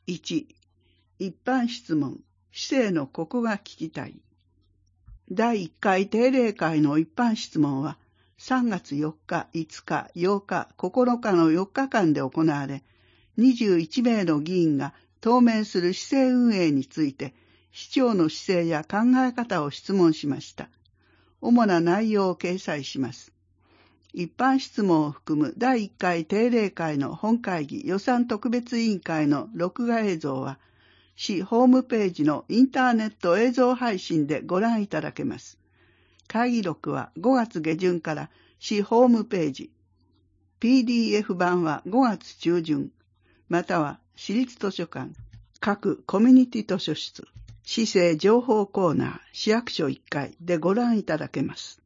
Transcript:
1、一般質問、市政のここが聞きたい。第1回定例会の一般質問は、3月4日、5日、8日、9日の4日間で行われ、21名の議員が当面する市政運営について、市長の姿勢や考え方を質問しました。主な内容を掲載します。一般質問を含む第1回定例会の本会議予算特別委員会の録画映像は、市ホームページのインターネット映像配信でご覧いただけます。会議録は5月下旬から市ホームページ、PDF 版は5月中旬、または市立図書館、各コミュニティ図書室、市政情報コーナー、市役所1階でご覧いただけます。